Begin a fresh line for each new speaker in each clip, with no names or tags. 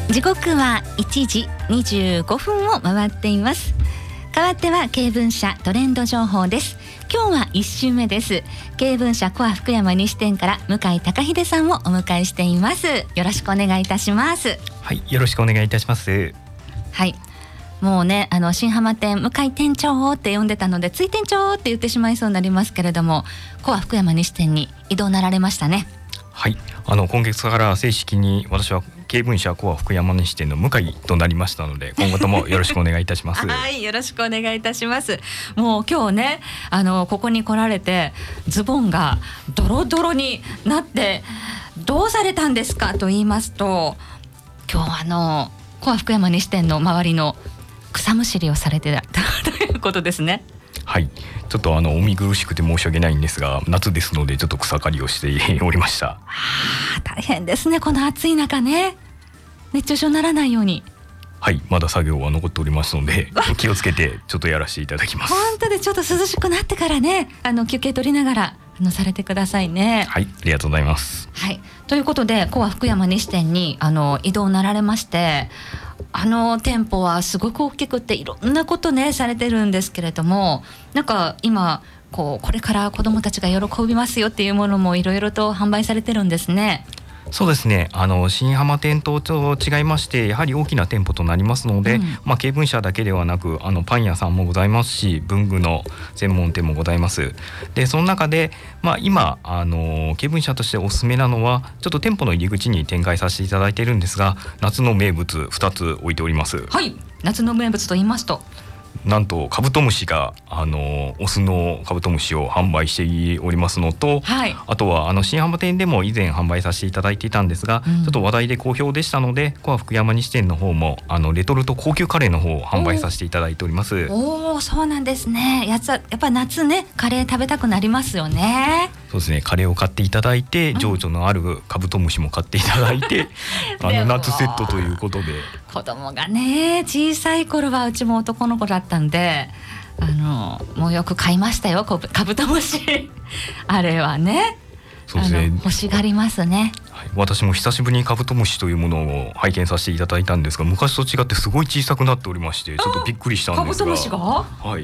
時刻は1時25分を回っています。代わっては経文社トレンド情報です。今日は1週目です。経文社コア福山西店から向井貴秀さんをお迎えしています。よろしくお願いいたします。
はい、よろしくお願いいたします。
はい、もうね、新浜店向井店長って呼んでたので、つい店長って言ってしまいそうになりますけれども、コア福山西店に異動なられましたね。
はい、今月から正式に私は経文社コア福山西店の向井となりましたので、今後ともよろしくお願いいたします
はい、よろしくお願いいたします。もう今日ね、ここに来られてズボンがドロドロになってどうされたんですかと言いますと、今日コア福山西店の周りの草むしりをされてたということですね。
はい、ちょっとお見苦しくて申し訳ないんですが、夏ですのでちょっと草刈りをしておりました。
大変ですね、この暑い中ね。熱中症にならないように。
はい、まだ作業は残っておりますので気をつけてちょっとやらせていただきます。
本当で、ちょっと涼しくなってからね、休憩取りながらされてくださいね。
はい、ありがとうございます。
はい、ということでコア福山西店に異動なられまして、店舗はすごく大きくていろんなことねされてるんですけれども、なんか今これから子どもたちが喜びますよっていうものもいろいろと販売されてるんですね。
そうですね、新浜店と違いまして、やはり大きな店舗となりますので、経文社だけではなくパン屋さんもございますし、文具の専門店もございます。でその中で、今経文社としておすすめなのは、ちょっと店舗の入り口に展開させていただいているんですが、夏の名物2つ置いております。
はい、夏の名物と言いますと、
なんとカブトムシがオスのカブトムシを販売しておりますのと、
はい、
あとは新浜店でも以前販売させていただいていたんですが、ちょっと話題で好評でしたので、コア福山西店の方もレトルト高級カレーの方を販売させていただいております。
そうなんですね。やっぱ夏ね、カレー食べたくなりますよね。
そうですね、カレーを買っていただいて、情緒のあるカブトムシも買っていただいて夏セットということで、
子供がね小さい頃はうちも男の子だったんで、もうよく買いましたよ、カブトムシあれはね、
そうですね、
欲しがりますね。
はい、私も久しぶりにカブトムシというものを拝見させていただいたんですが、昔と違ってすごい小さくなっておりまして、ちょっとびっくりしたんですが。カブトムシが、はい、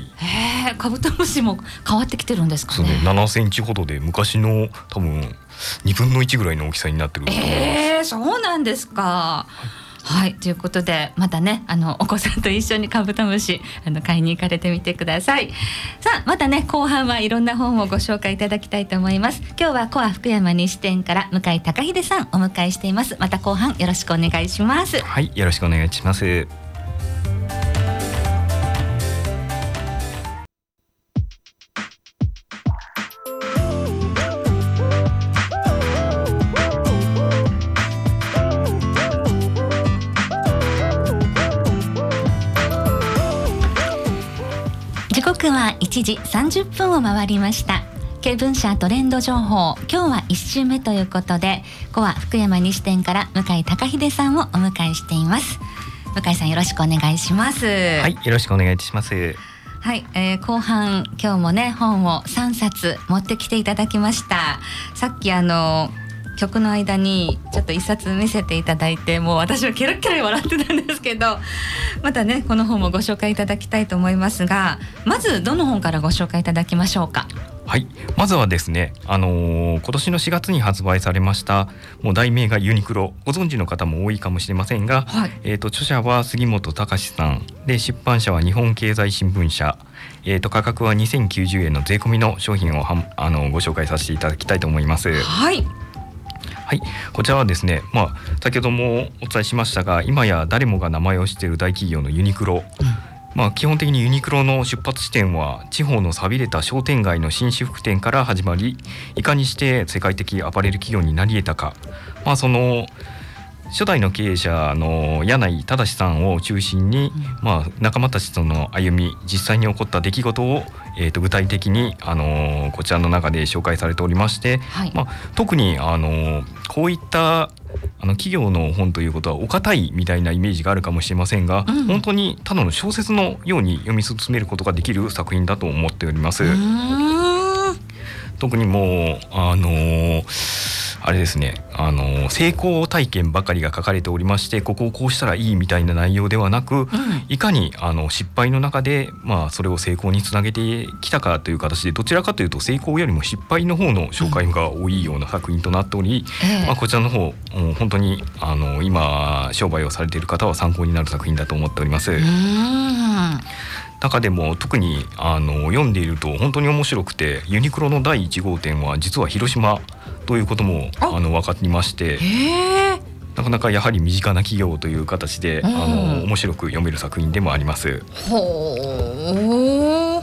カブトムシも変わってきてるんですかね。
そうね、7センチほどで、昔の多分2分の1ぐらいの大きさになってると思います。
そうなんですか。はい、ということで、またねお子さんと一緒にカブトムシ買いに行かれてみてください。さあ、またね後半はいろんな本をご紹介いただきたいと思います。今日はコア福山西店から向井貴秀さんお迎えしています。また後半よろしくお願いします。
はい、よろしくお願いします。
時刻は1時30分を回りました。経文社トレンド情報、今日は1週目ということで、コア福山西店から向井貴秀さんをお迎えしています。向井さん、よろしくお願いします。
はい、よろしくお願いいたします。
はい、後半今日もね本を3冊持ってきていただきました。さっき曲の間にちょっと1冊見せていただいて、もう私はケラケラ笑ってたんですけど、またねこの本もご紹介いただきたいと思いますが、まずどの本からご紹介いただきましょうか。
はい、まずはですね、今年の4月に発売されました、もう題名がユニクロ、ご存知の方も多いかもしれませんが、はい、著者は杉本隆さんで、出版社は日本経済新聞社、価格は2090円の税込みの商品をご紹介させていただきたいと思います。
はい、
はい、こちらはですね、先ほどもお伝えしましたが、今や誰もが名前を知っている大企業のユニクロ、基本的にユニクロの出発地点は地方の寂れた商店街の紳士服店から始まり、いかにして世界的アパレル企業になり得たか、その初代の経営者の柳井正さんを中心に、仲間たちとの歩み、実際に起こった出来事を、具体的に、こちらの中で紹介されておりまして、はい、特にこういった企業の本ということはお堅いみたいなイメージがあるかもしれませんが、本当にただの小説のように読み進めることができる作品だと思っております。特にもうあれですね、成功体験ばかりが書かれておりまして、ここをこうしたらいいみたいな内容ではなく、いかに失敗の中で、それを成功につなげてきたかという形で、どちらかというと成功よりも失敗の方の紹介が多いような作品となっており、こちらの方本当に今商売をされている方は参考になる作品だと思っております。中でも特に読んでいると本当に面白くて、ユニクロの第1号店は実は広島ということも分かりまして、なかなかやはり身近な企業という形で面白く読める作品でもあります。
はい、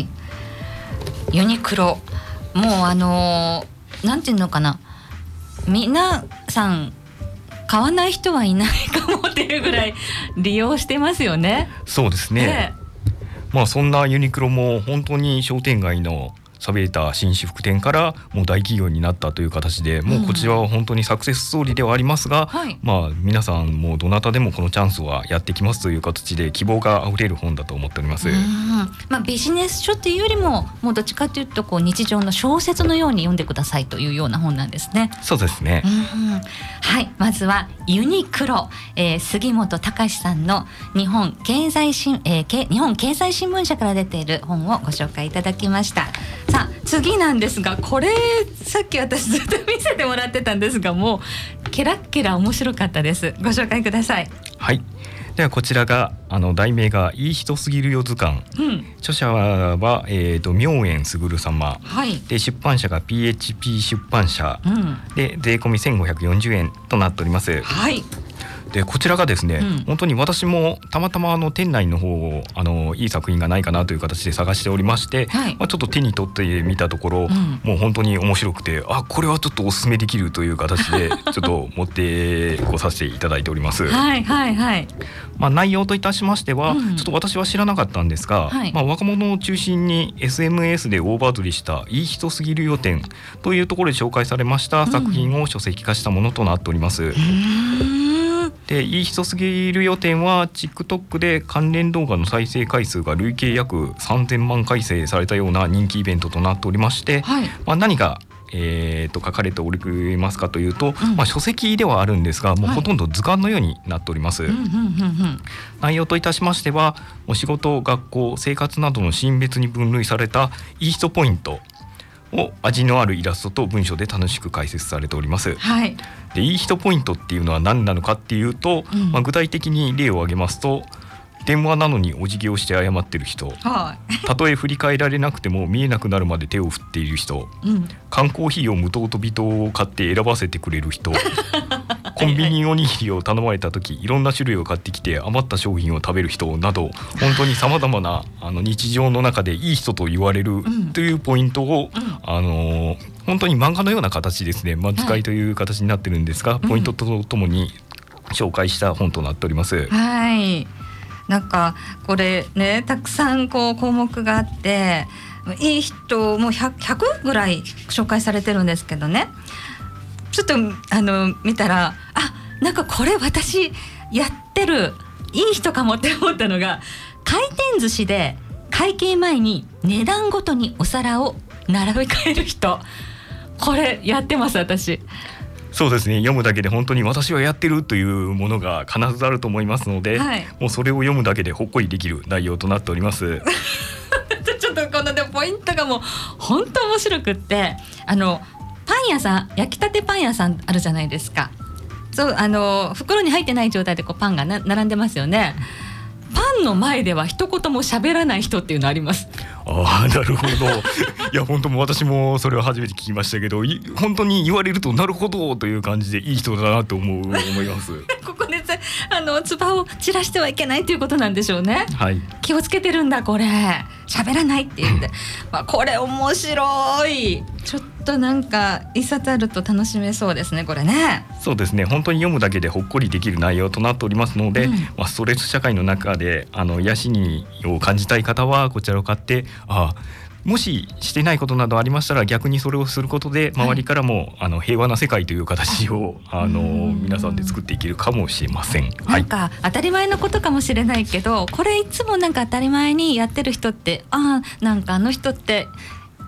ユニクロもうなんていうのかな、皆さん買わない人はいないかもっていうぐらい利用してますよね。
そうですね、そんなユニクロも本当に商店街の寂れた紳士服店からもう大企業になったという形で、もうこちらは本当にサクセスストーリーではありますが、皆さんもうどなたでもこのチャンスはやってきますという形で希望があふれる本だと思っております。
ビジネス書っていうよりももうどっちかというと日常の小説のように読んでくださいというような本なんですね。
そうですね、
はい、まずはユニクロ、杉本隆さんの日本経済新聞社から出ている本をご紹介いただきました。さあ次なんですが、これさっき私ずっと見せてもらってたんですが、もうケラッケラ面白かったです。ご紹介ください。
はい、ではこちらが題名がいい人すぎるよ図鑑、著者は妙円卓様、で出版社が PHP 出版社、で税込み1540円となっております。でこちらがですね、本当に私もたまたま店内の方をいい作品がないかなという形で探しておりまして、ちょっと手に取ってみたところ、もう本当に面白くて、これはちょっとお勧めできるという形でちょっと持ってこさせていただいております。内容といたしましては、ちょっと私は知らなかったんですが、若者を中心に SNS で大バズりしたいい人すぎるよ展というところで紹介されました作品を書籍化したものとなっております。でいい人すぎるよ展は TikTok で関連動画の再生回数が累計約3000万回再生されたような人気イベントとなっておりまして、何が書かれておりますかというと、書籍ではあるんですが、もうほとんど図鑑のようになっております。内容といたしましては、お仕事、学校、生活などのシーン別に分類されたいい人ポイントを味のあるイラストと文章で楽しく解説されております。でいい人ポイントっていうのは何なのかっていうと、具体的に例を挙げますと、電話なのにお辞儀をして謝ってる人、たとえ振り返られなくても見えなくなるまで手を振っている人、缶コーヒーを無糖と微糖を買って選ばせてくれる人コンビニおにぎりを頼まれた時いろんな種類を買ってきて余った商品を食べる人など、本当にさまざまな日常の中でいい人と言われるというポイントを、本当に漫画のような形ですね、図解という形になってるんですが、ポイントとともに紹介した本となっております。
なんかこれね、たくさん項目があって、いい人もう 100ぐらい紹介されてるんですけどね、ちょっと見たら、なんかこれ私やってるいい人かもって思ったのが、回転寿司で会計前に値段ごとにお皿を並べ替える人、これやってます私。
そうですね、読むだけで本当に私はやってるというものが必ずあると思いますので、もうそれを読むだけでほっこりできる内容となっております
ちょっとこのポイントがもう本当面白くって、パン屋さん、焼きたてパン屋さんあるじゃないですか。そう袋に入ってない状態でパンが並んでますよね。パンの前では一言も喋らない人っていうのあります。
なるほどいや本当も私もそれは初めて聞きましたけど、本当に言われるとなるほどという感じでいい人だなと思います
ここで唾を散らしてはいけないということなんでしょうね。気をつけてるんだ、これ喋らないって言ってこれ面白い。ちょっとなんか一冊あると楽しめそうですね、これね。
そうですね、本当に読むだけでほっこりできる内容となっておりますので、ストレス社会の中で癒しを感じたい方はこちらを買って、もししてないことなどありましたら逆にそれをすることで周りからも、平和な世界という形を皆さんで作っていけるかもしれません。
なんか当たり前のことかもしれないけど、これいつもなんか当たり前にやってる人って、なんかあの人って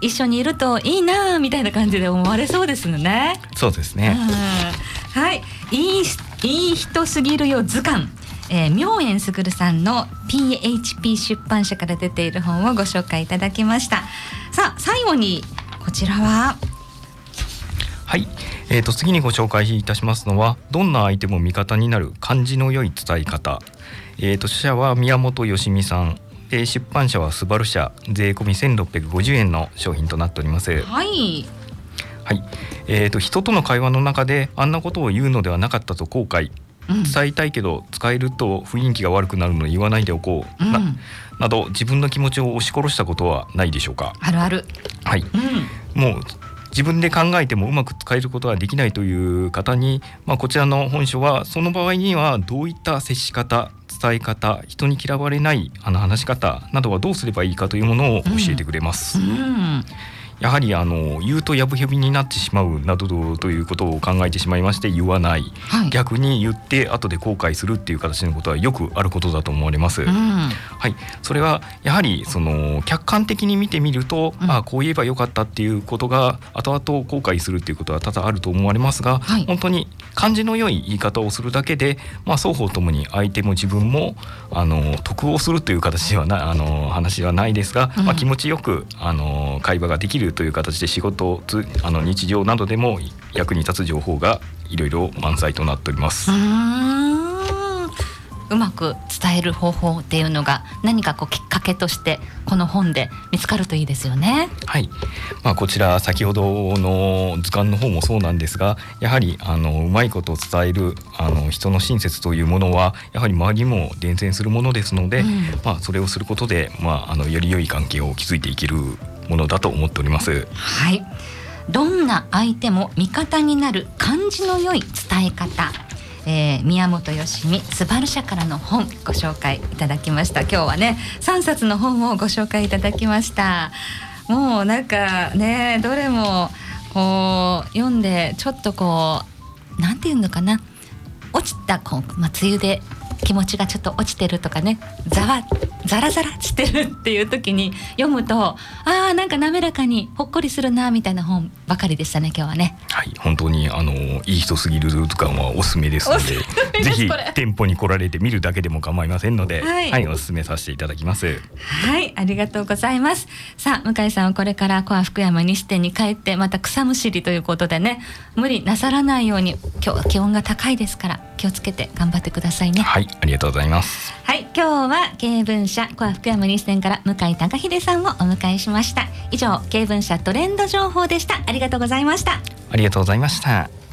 一緒にいるといいなみたいな感じで思われそうですよね。
そうですね。
はい、いい人すぎるよ図鑑、妙円卓さんの PHP 出版社から出ている本をご紹介いただきました。さあ最後にこちらは
はい、次にご紹介いたしますのはどんな相手も味方になる感じの良い伝え方。著者は宮本よしみさんで、出版社はスバル社、税込み1650円の商品となっております。
はい
はい、人との会話の中であんなことを言うのではなかったと後悔、伝えたいけど使えると雰囲気が悪くなるので言わないでおこう、など自分の気持ちを押し殺したことはないでしょうか。
あるある。
はい、もう自分で考えてもうまく使えることができないという方に、こちらの本書はその場合にはどういった接し方、伝え方、人に嫌われない話し方などはどうすればいいかというものを教えてくれます。やはり言うとやぶへびになってしまうなどということを考えてしまいまして言わない、逆に言って後で後悔するっていう形のことはよくあることだと思われます。はい、それはやはり客観的に見てみると、こう言えばよかったっていうことが後々後悔するっていうことは多々あると思われますが、本当に感じの良い言い方をするだけで、双方ともに相手も自分も得をするという形では話はないですが、気持ちよく会話ができるという形で仕事、日常などでも役に立つ情報がいろいろ満載となっております。
うまく伝える方法っていうのが何かきっかけとしてこの本で見つかるといいですよね。
はい、こちら先ほどの図鑑の方もそうなんですが、やはりうまいことを伝える人の親切というものはやはり周りにも伝染するものですので、それをすることで、より良い関係を築いていけるものだと思っております。
はい、どんな相手も味方になる感じの良い伝え方、宮本よしみスバル社からの本ご紹介いただきました。今日はね3冊の本をご紹介いただきました。もうなんかねどれも読んでちょっとなんていうのかな、落ちた梅雨で気持ちがちょっと落ちてるとかね、ザラザラしてるっていう時に読むとなんか滑らかにほっこりするなみたいな本ばかりでしたね今日はね。
はい、本当にいい人すぎる図鑑はおすすめですのでぜひ店舗に来られて見るだけでも構いませんので、おすすめさせていただきます。
はい、ありがとうございます。さあ向井さんはこれからコア福山西店に帰ってまた草むしりということでね、無理なさらないように、今日は気温が高いですから気をつけて頑張ってくださいね。
はい、ありがとうございます。
はい、今日は経文社コア福山西店から向井貴秀さんをお迎えしました。以上経文社トレンド情報でした。ありがとうございました。
ありがとうございました。